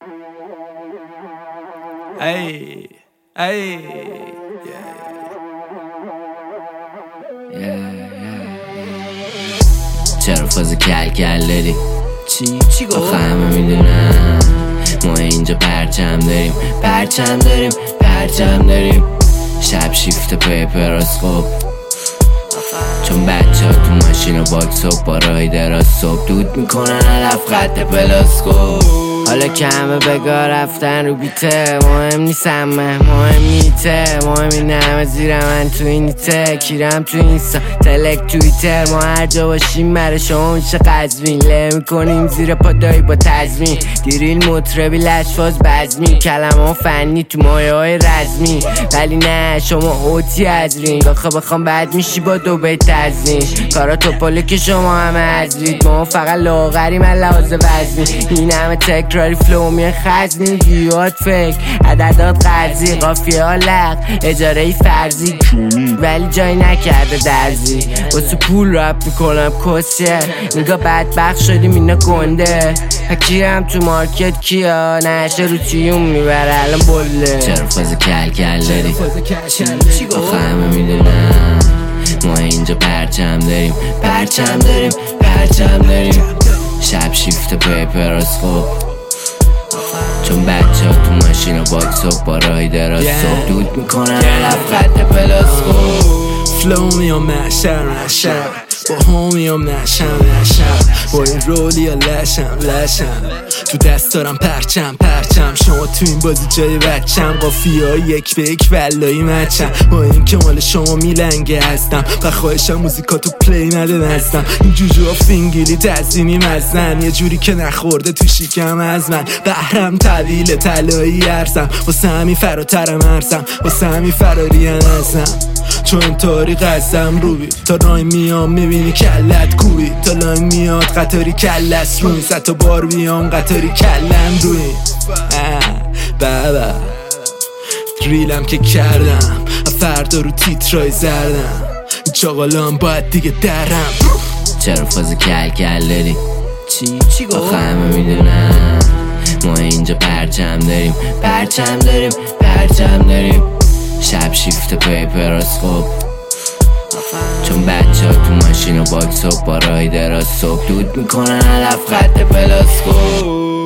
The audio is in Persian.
ای ای چرا فاز کل داری؟ چی گفت؟ آخه همه میدونم ما اینجا پرچم داریم شب شیفت پیپراسکوپ چون بچه ها تو ماشین و باکس و با رای دراز صبح دود میکنن علف خط پلاسکوپ. حالا که همه بگاه رفتن رو بیته مهم نیست همه مهم نیته مهم این همه زیر من تو اینیته کیرم تو اینستا تلک تویتر ما هر جا باشیم بره شما میشه قزوین له میکنیم زیر پادایی با تزمین دیریل مطربی لشفاز بزمین کلمه فنی تو مایه های رزمی ولی نه شما اوتی از رینگ آخه بخوام بد میشی با دو بیت تزمین کارا توپاله که شما همه ازید ما فقط لاغریم از لحاظ وزنی این همه تکراری فلو میه خزنی ویوات فکر عددات قرضی قافیه ها لق اجاره ای فرضی ولی جایی نکرده درزی واسه پول رپ میکنم کسیه نگاه بدبخت شدیم اینا گنده کیرم تو مارکت کیا نشه رو تیوم میبره الان بله چرا فاز کل داری؟ آخه همه میدونم ما اینجا پرچم داریم شب شیفت پیپراسکوپ چون بچه ها تو ماشین و باکس و با رای دراز صبح دود میکنن علف خط پلاسکوپ فلو میام نشم با همیام نشم با این رولی یا لشم تو دست دارم پرچم شما تو این بازی جای بچم قافیه ها یک به یک ولایی مچم با این که مال شما میلنگه هستم و خواهشم موزیکاتو پلی نده نزدم این جوجو ها فینگیلی تزیمی مزن یه جوری که نخورده تو شیکم از من بحرم طویل طلایی ارزم واسه همین فراترم ارزم واسه همین فراری ازم چون تاریخ ازم روی تا رای میام میبینی کلت کوی تا لای میاد قطاری کلت روی ست تا بار بیام قطاری کلم روی بابا ریلم که کردم فردا رو تیترای زردم چاقالام باید دیگه درم چرا فاز کل داری؟ چی گفت؟ آخه همه میدونم ما اینجا پرچم داریم شب شیفت پیپراسکوپ چون بچه ها تو ماشین و باکس و با رای دراز صبح دود میکنن علف خط پلاسکوپ